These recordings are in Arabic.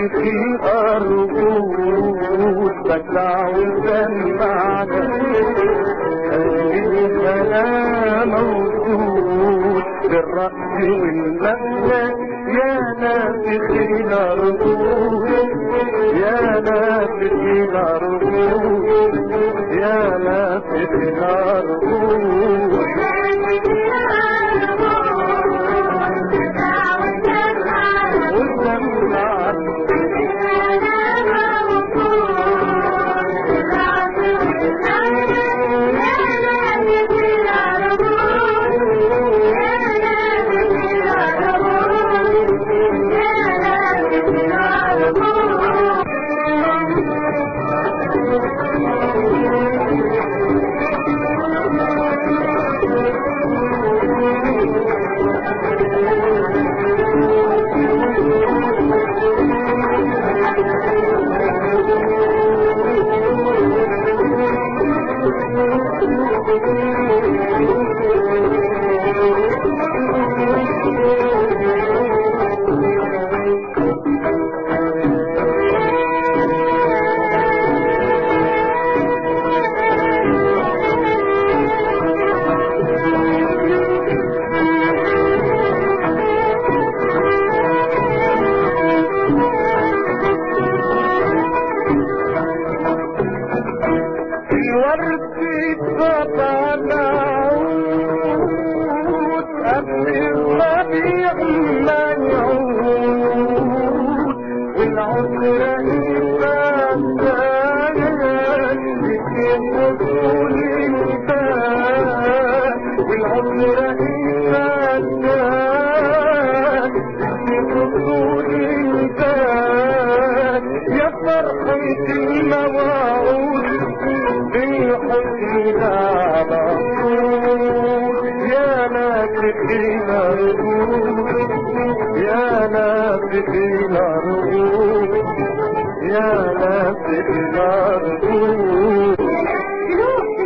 في الأرجوز بدع وسمعنا أنا موجود بالرأس والمبنى يا ناس في الأرجوز يا ناس في الأرجوز يا ناس في الأرجوز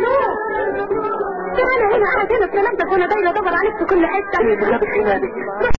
وانا دايره ادور عليك في كل حته.